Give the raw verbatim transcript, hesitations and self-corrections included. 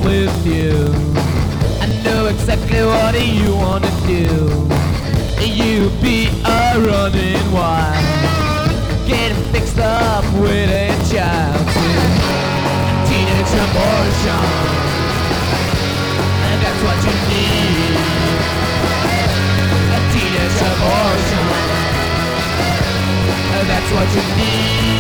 with you. I know exactly what you wanna do. You be a running wild, getting fixed up with a child too. Teenage abortion, and that's what you need. A teenage abortion, and that's what you need.